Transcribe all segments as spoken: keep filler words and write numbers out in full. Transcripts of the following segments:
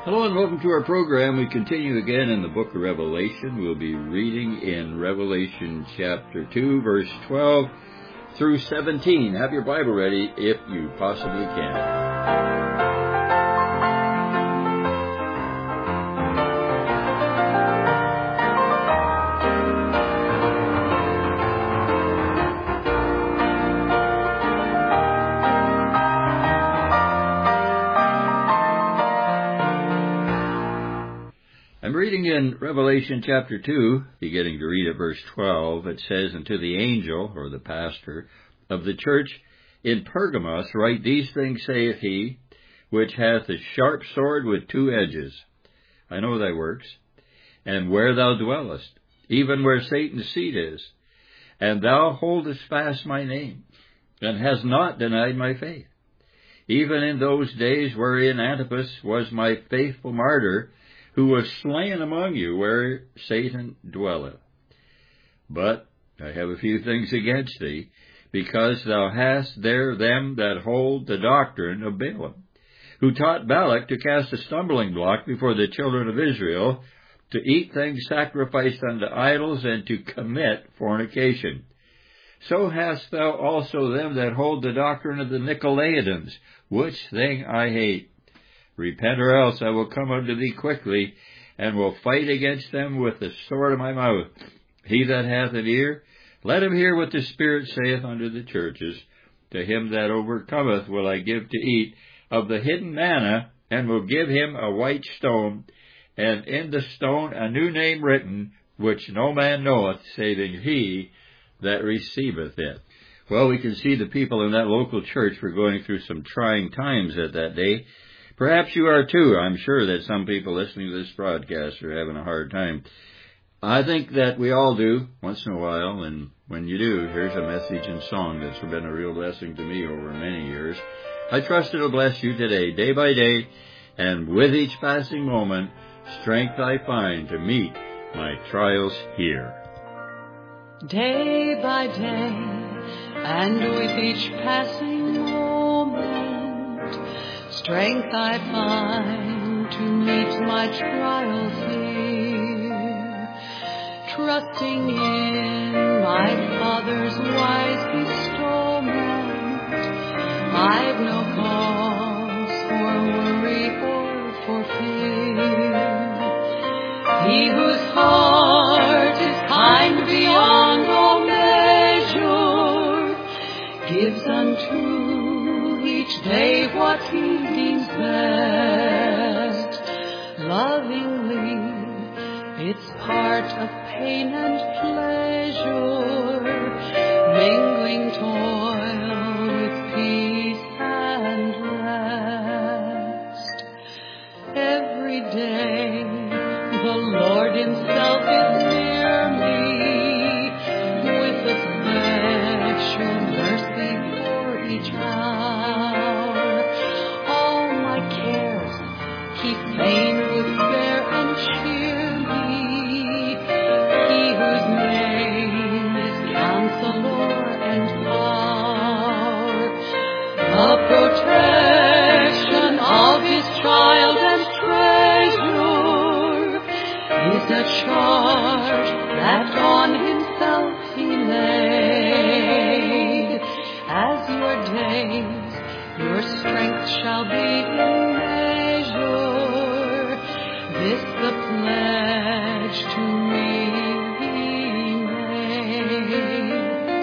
Hello and welcome to our program. We continue again in the book of Revelation. We'll be reading in Revelation chapter two, verse twelve through seventeen. Have your Bible ready if you possibly can. Reading in Revelation chapter two, beginning to read at verse twelve, it says, "And to the angel," or the pastor, "of the church in Pergamos write, These things saith he, which hath a sharp sword with two edges. I know thy works, and where thou dwellest, even where Satan's seat is. And thou holdest fast my name, and hast not denied my faith. Even in those days wherein Antipas was my faithful martyr, who was slain among you where Satan dwelleth. But I have a few things against thee, because thou hast there them that hold the doctrine of Balaam, who taught Balak to cast a stumbling block before the children of Israel, to eat things sacrificed unto idols, and to commit fornication. So hast thou also them that hold the doctrine of the Nicolaitans, which thing I hate. Repent, or else I will come unto thee quickly, and will fight against them with the sword of my mouth. He that hath an ear, let him hear what the Spirit saith unto the churches. To him that overcometh will I give to eat of the hidden manna, and will give him a white stone, and in the stone a new name written, which no man knoweth, saving he that receiveth it." Well, we can see the people in that local church were going through some trying times at that day. Perhaps you are too. I'm sure that some people listening to this broadcast are having a hard time. I think that we all do once in a while, and when you do, here's a message and song that's been a real blessing to me over many years. I trust it'll bless you today, day by day, and with each passing moment, strength I find to meet my trials here. Day by day, and with each passing moment, strength I find to meet my trials here, trusting in my Father's wise bestowment. I've no cause for worry or for fear. He whose heart is kind beyond all measure gives unto each day what he deems best. Lovingly, it's part of pain and pleasure, mingling toil with peace and rest. Every day, the Lord himself is near me, with a special mercy for each hour. All my cares he fain would bear and cheer me. He whose name is Counselor and Power, the protection of his child and treasure, is a charge that on himself he laid. As your days, your strength shall be in measure. This the pledge to me he made.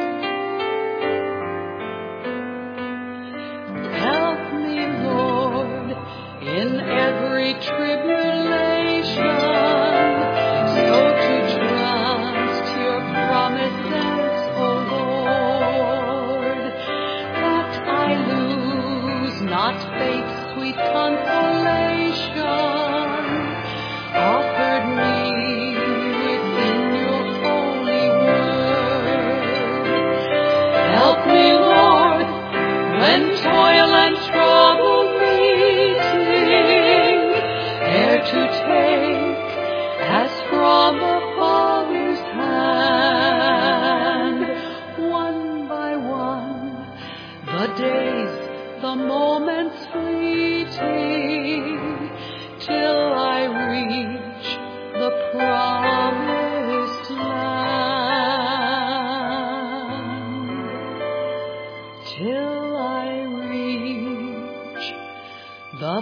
Help me, Lord, in every tribulation, so to trust your promises, O Lord, that I lose not faith's sweet consolation, offered me within your holy word. Help me, Lord, when toil and trouble meeting, ere to take as from a Father's hand, one by one, the days, the moments fleeting, till I reach the promised land, till I reach the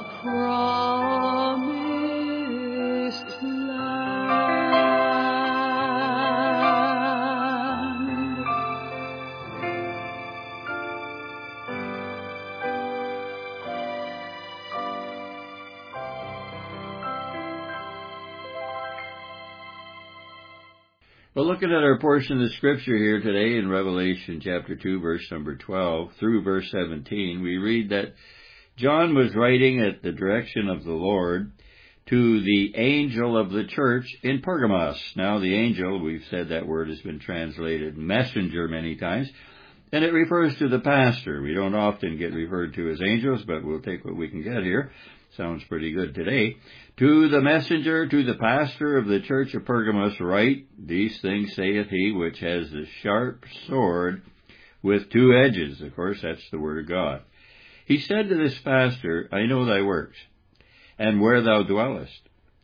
promised land. Well, looking at our portion of Scripture here today in Revelation chapter two, verse number twelve through verse seventeen, we read that John was writing at the direction of the Lord to the angel of the church in Pergamos. Now, the angel, we've said that word has been translated messenger many times, and it refers to the pastor. We don't often get referred to as angels, but we'll take what we can get here. Sounds pretty good today. To the messenger, to the pastor of the church of Pergamos, write, these things saith he which has the sharp sword with two edges. Of course, that's the word of God. He said to this pastor, I know thy works, and where thou dwellest,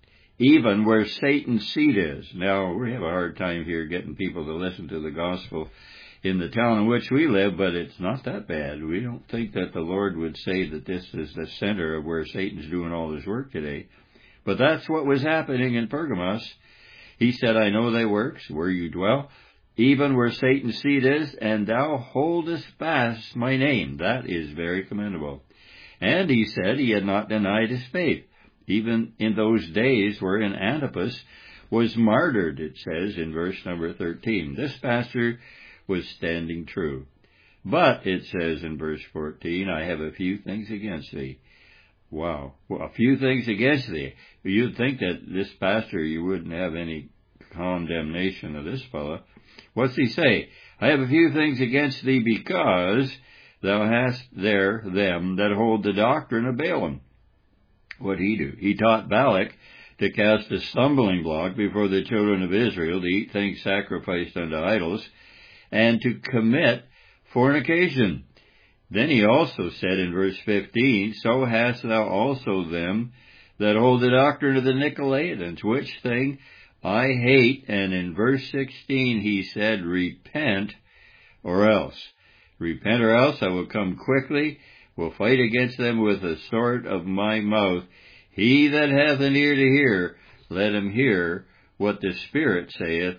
even where Satan's seat is. Now, we have a hard time here getting people to listen to the gospel in the town in which we live, but it's not that bad. We don't think that the Lord would say that this is the center of where Satan's doing all his work today. But that's what was happening in Pergamos. He said, I know thy works, where you dwell, even where Satan's seat is, and thou holdest fast my name. That is very commendable. And he said he had not denied his faith, even in those days wherein Antipas was martyred, it says in verse number thirteen. This pastor was standing true. But, it says in verse fourteen, I have a few things against thee. Wow. Well, a few things against thee. You'd think that this pastor, you wouldn't have any condemnation of this fellow. What's he say? I have a few things against thee because thou hast there them that hold the doctrine of Balaam. What'd he do? He taught Balak to cast a stumbling block before the children of Israel, to eat things sacrificed unto idols, and to commit fornication. Then he also said in verse fifteen, so hast thou also them that hold the doctrine of the Nicolaitans, which thing I hate. And in verse sixteen he said, repent or else. Repent or else I will come quickly, will fight against them with the sword of my mouth. He that hath an ear to hear, let him hear what the Spirit saith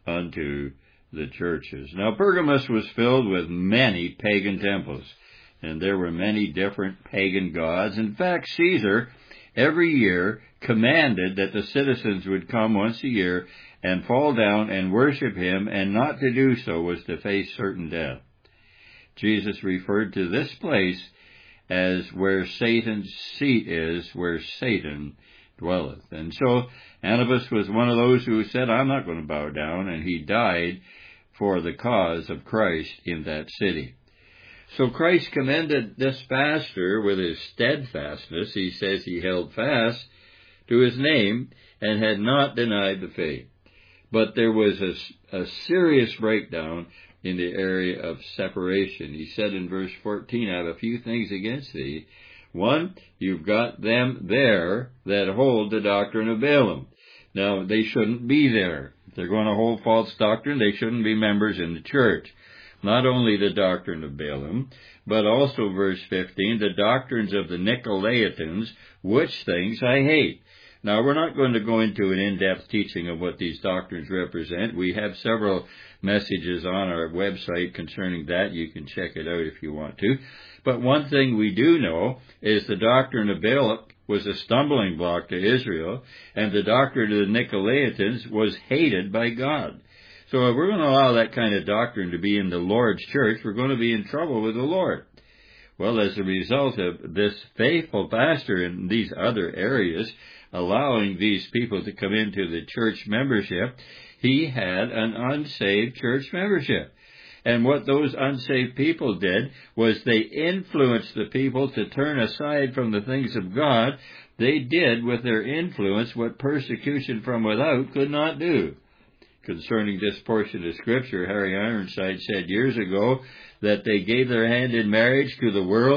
unto the churches. Now, Pergamos was filled with many pagan temples, and there were many different pagan gods. In fact, Caesar, every year, commanded that the citizens would come once a year and fall down and worship him, and not to do so was to face certain death. Jesus referred to this place as where Satan's seat is, where Satan dwelleth. And so Antipas was one of those who said, I'm not going to bow down, and he died for the cause of Christ in that city. So Christ commended this pastor with his steadfastness. He says he held fast to his name and had not denied the faith. But there was a, a serious breakdown in the area of separation. He said in verse fourteen, I have a few things against thee. One, you've got them there that hold the doctrine of Balaam. Now, they shouldn't be there. If they're going to hold false doctrine, they shouldn't be members in the church. Not only the doctrine of Balaam, but also, verse fifteen, the doctrines of the Nicolaitans, which things I hate. Now, we're not going to go into an in-depth teaching of what these doctrines represent. We have several messages on our website concerning that. You can check it out if you want to. But one thing we do know is the doctrine of Balaam was a stumbling block to Israel, and the doctrine of the Nicolaitans was hated by God. So if we're going to allow that kind of doctrine to be in the Lord's church, we're going to be in trouble with the Lord. Well, as a result of this faithful pastor in these other areas allowing these people to come into the church membership, he had an unsaved church membership. And what those unsaved people did was they influenced the people to turn aside from the things of God. They did with their influence what persecution from without could not do. Concerning this portion of Scripture, Harry Ironside said years ago that they gave their hand in marriage to the world,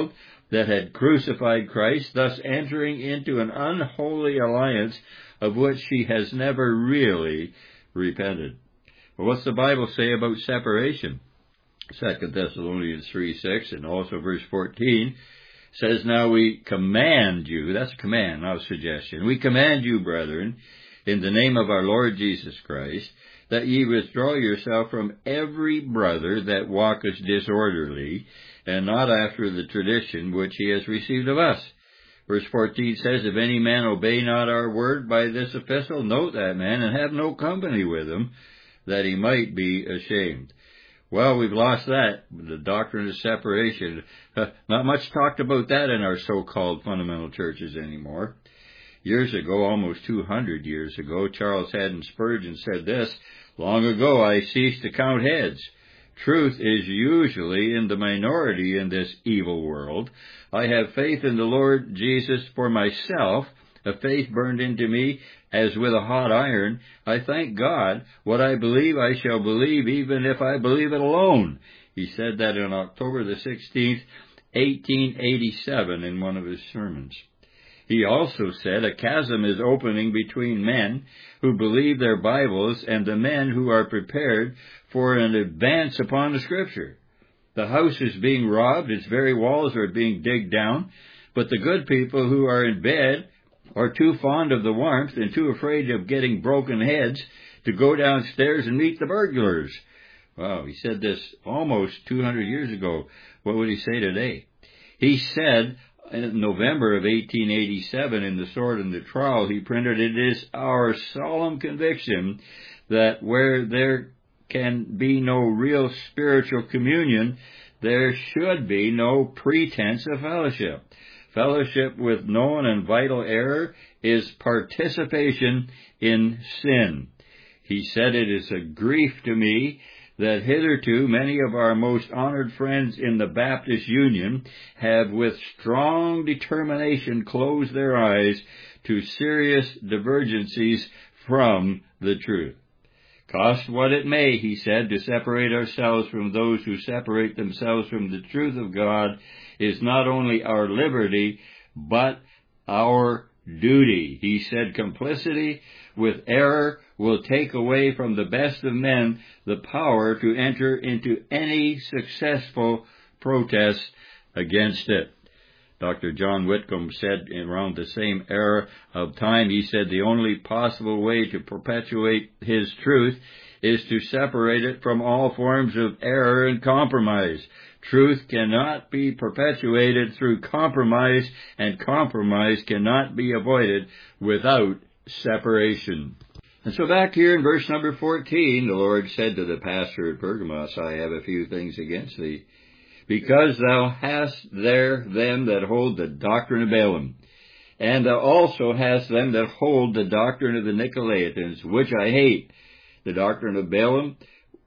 that had crucified Christ, thus entering into an unholy alliance of which she has never really repented. Well, what's the Bible say about separation? Second Thessalonians three six and also verse fourteen says, now we command you, that's a command, not a suggestion, we command you, brethren, in the name of our Lord Jesus Christ, that ye withdraw yourself from every brother that walketh disorderly, and not after the tradition which he has received of us. Verse fourteen says, if any man obey not our word by this epistle, note that man, and have no company with him, that he might be ashamed. Well, we've lost that, the doctrine of separation. Uh, not much talked about that in our so-called fundamental churches anymore. Years ago, almost two hundred years ago, Charles Haddon Spurgeon said this, long ago I ceased to count heads. Truth is usually in the minority in this evil world. I have faith in the Lord Jesus for myself, a faith burned into me as with a hot iron. I thank God, what I believe I shall believe, even if I believe it alone. He said that on October the sixteenth, eighteen eighty-seven, in one of his sermons. He also said a chasm is opening between men who believe their Bibles and the men who are prepared for an advance upon the Scripture. The house is being robbed, its very walls are being digged down, but the good people who are in bed are too fond of the warmth and too afraid of getting broken heads to go downstairs and meet the burglars. Wow, he said this almost two hundred years ago. What would he say today? He said in November of eighteen eighty-seven in The Sword and the Trowel, he printed, it is our solemn conviction that where there can be no real spiritual communion, there should be no pretense of fellowship. Fellowship with known and vital error is participation in sin. He said, it is a grief to me that hitherto many of our most honored friends in the Baptist Union have with strong determination closed their eyes to serious divergencies from the truth. Cost what it may, he said, to separate ourselves from those who separate themselves from the truth of God is not only our liberty, but our duty. He said complicity with error will take away from the best of men the power to enter into any successful protest against it. Doctor John Whitcomb said around the same era of time, he said the only possible way to perpetuate his truth is to separate it from all forms of error and compromise. Truth cannot be perpetuated through compromise, and compromise cannot be avoided without separation. And so back here in verse number fourteen, the Lord said to the pastor at Pergamos, I have a few things against thee, because thou hast there them that hold the doctrine of Balaam, and thou also hast them that hold the doctrine of the Nicolaitans, which I hate. The doctrine of Balaam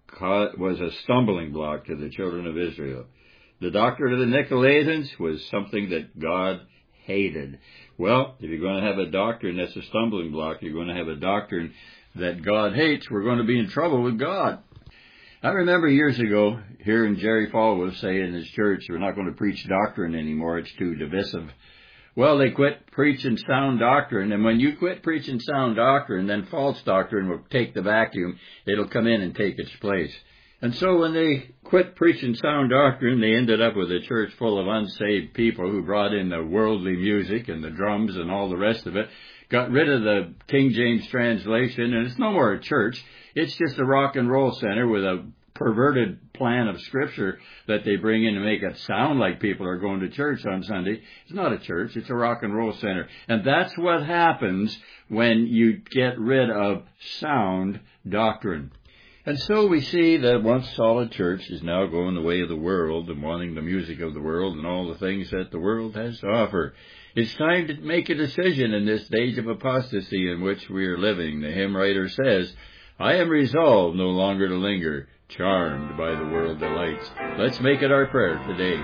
was a stumbling block to the children of Israel. The doctrine of the Nicolaitans was something that God hated. Well, if you're going to have a doctrine that's a stumbling block, you're going to have a doctrine that God hates, we're going to be in trouble with God. I remember years ago hearing Jerry Falwell say in his church, we're not going to preach doctrine anymore, it's too divisive. Well, they quit preaching sound doctrine, and when you quit preaching sound doctrine, then false doctrine will take the vacuum. It'll come in and take its place. And so when they quit preaching sound doctrine, they ended up with a church full of unsaved people who brought in the worldly music and the drums and all the rest of it, got rid of the King James translation, and it's no more a church. It's just a rock and roll center with a perverted plan of Scripture that they bring in to make it sound like people are going to church on Sunday. It's not a church, it's a rock and roll center. And that's what happens when you get rid of sound doctrine. And so we see that once solid church is now going the way of the world and wanting the music of the world and all the things that the world has to offer. It's time to make a decision in this age of apostasy in which we are living. The hymn writer says, I am resolved no longer to linger, charmed by the world delights. Let's make it our prayer today.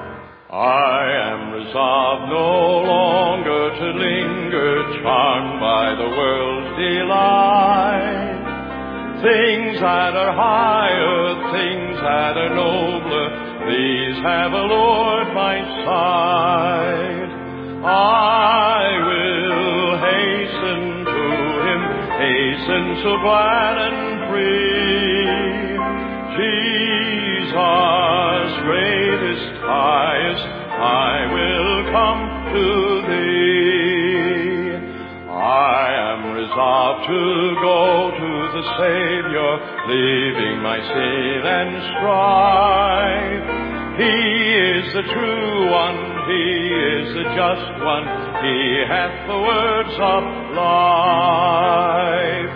I am resolved no longer to linger, charmed by the world's delight. Things that are higher, things that are nobler, these have allured my sight. I will hasten to him, hasten so glad and free. Jesus, greatest, highest, I will come to thee. I am resolved to go to the Savior, leaving my sin and strife. He is the true one, He is the just one, He hath the words of life.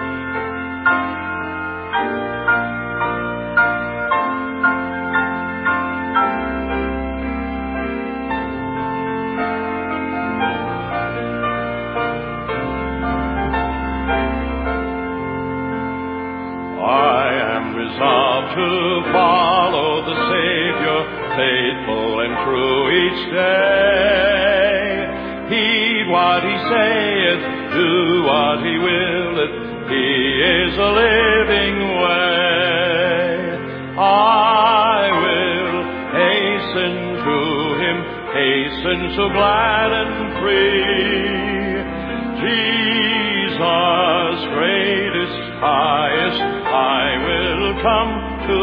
Resolved to follow the Savior, faithful and true each day. Heed what He saith, do what He willeth, He is a living way. I will hasten to Him, hasten so glad and free. Jesus, greatest, highest, I will come to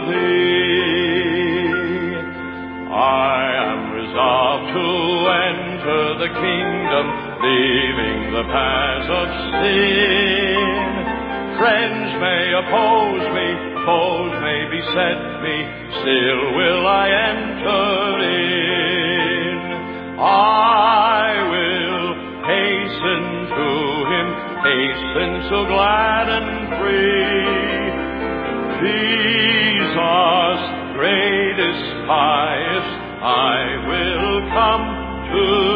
thee. I am resolved to enter the kingdom, leaving the paths of sin. Friends may oppose me, foes may beset me, still will I enter in. I will hasten to him, hasten so glad and free. Jesus, greatest, highest, I will come to